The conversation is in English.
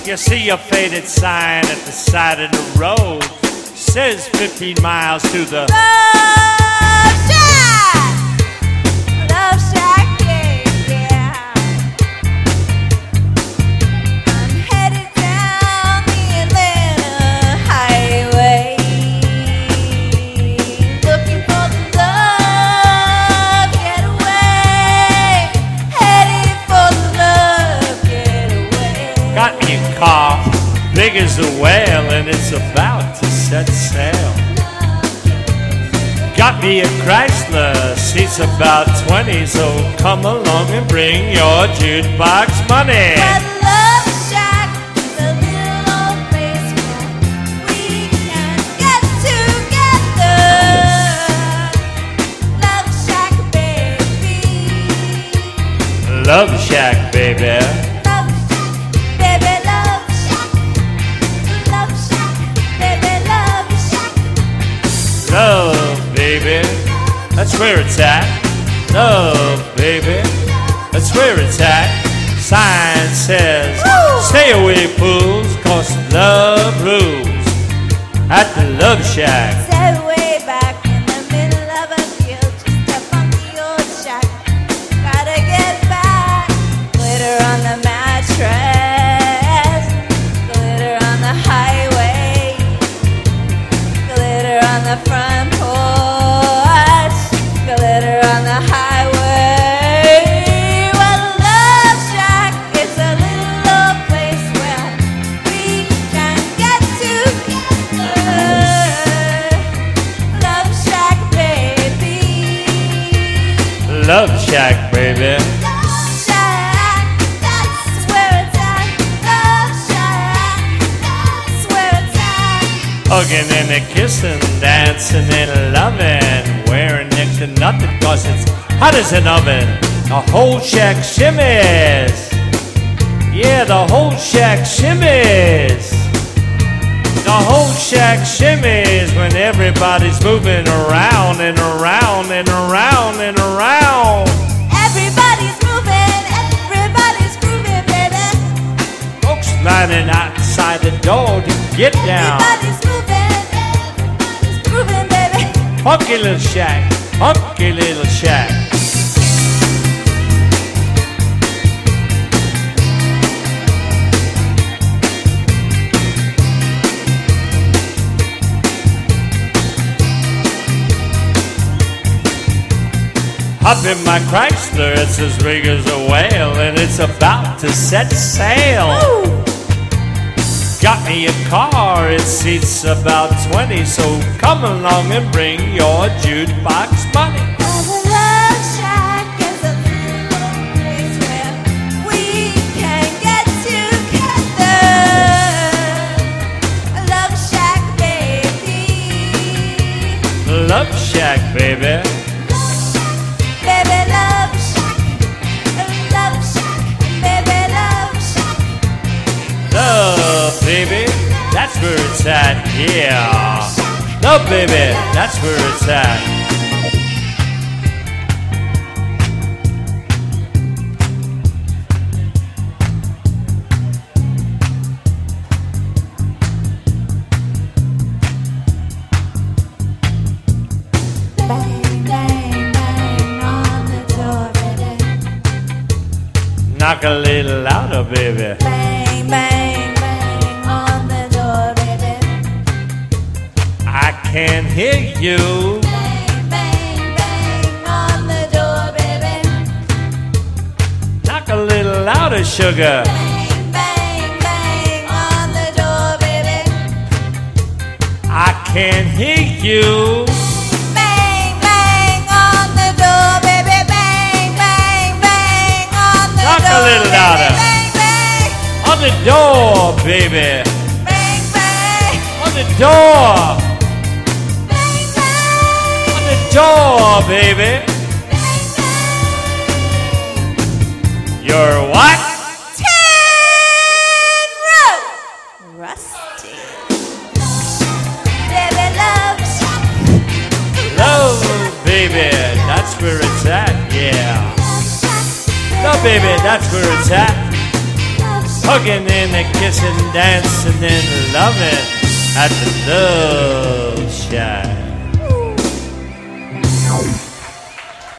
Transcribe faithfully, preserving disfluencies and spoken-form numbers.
You see a faded sign at the side of the road. Says fifteen miles to the Love Shack! Love Shack, yeah, yeah. I'm headed down the Atlanta highway, looking for the love getaway. Headed for the love getaway. got me a car big as a whale and it's about to set sail. Got me a Chrysler, seats about twenty, so come along and bring your jukebox money. But Love Shack is a little old place where we can get together. Love Shack, baby. Love Shack, baby. Love Shack, baby, Love Shack. Love Shack, baby, Love Shack. Love, baby, that's where it's at. Love, baby, that's where it's at. Sign says, Woo! stay away, fools, cause love rules at the Love Shack. Set way back in the middle of a field, just a funky old shack. Gotta get back. Glitter on the mattress, glitter on the highway, glitter on the front porch, glitter on the highway. Well, Love Shack is a little old place where we can get together. Love Shack, baby. Love Shack, baby. Love Shack, that's where it's at. Love Shack, that's where it's at. Hugging and a kissing, dancing and loving, wearing next to nothing cause it's hot as an oven. The whole shack shimmies. Yeah, the whole shack shimmies. The whole shack shimmies when everybody's moving around and around and around and around. Everybody's moving, everybody's grooving, baby. Folks lining outside the door to get down. Everybody's moving, everybody's grooving, baby. Funky little shack, funky little shack. Hop in my Chrysler, it's as big as a whale, and it's about to set sail. Ooh. Got me a car, it seats about twenty, so come along and bring your jukebox money. Well, the Love Shack is a little place where we can get together. Love Shack, baby. Love Shack, baby. Baby, Love Shack. Love Shack, baby, Love Shack. Love, baby, that's where it's at, yeah. Love, baby, that's where it's at. Bang, bang, bang on the door, baby. Knock a little louder, baby. Bang, bang, bang on the door, baby. I can't hear you. Bang, bang, bang on the door, baby. Knock a little louder, sugar. Bang, bang, bang on the door, baby. I can't hear you. Bang, bang on the door, baby. Bang, bang, bang on the Knock a door, little baby. louder. Bang, bang, On the door, baby. bang, bang, On the door. bang, bang, On the door, baby. bang, bang. You're what? Tin Roof. Rusty. Baby, Love Shack. Love, baby, that's where it's at, yeah. Love Shack. Love, baby, that's where it's at. Love Shack. hugging and a kissing, dancing and loving at the Love Shack.